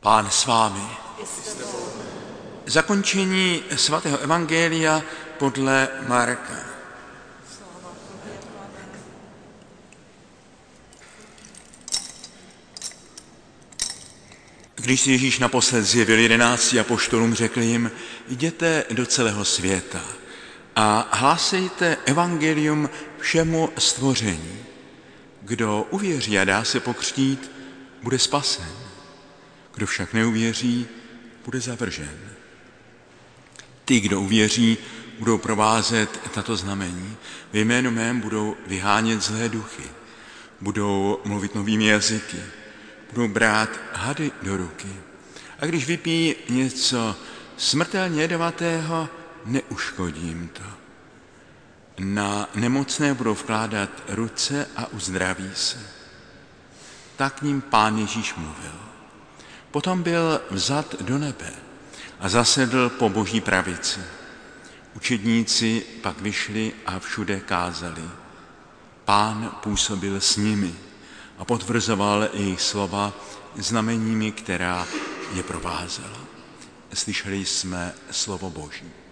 Pán s vámi. Zakončení svatého evangelia podle Marka. Když se Ježíš naposled zjevil 11 apoštolům, řekl jim: jděte do celého světa a hlásejte evangelium všemu stvoření. Kdo uvěří a dá se pokřtít, bude spasen. Kdo však neuvěří, bude zavržen. Ty, kdo uvěří, budou provázet tato znamení. Ve jménu mém budou vyhánět zlé duchy, budou mluvit novými jazyky, budou brát hady do ruky. A když vypijí něco smrtelně jedovatého, neuškodí jim to. Na nemocné budou vkládat ruce a uzdraví se. Tak k ním Pán Ježíš mluvil. Potom byl vzat do nebe a zasedl po Boží pravici. Učedníci pak vyšli a všude kázali. Pán působil s nimi a potvrzoval jejich slova znameními, která je provázela. Slyšeli jsme slovo Boží.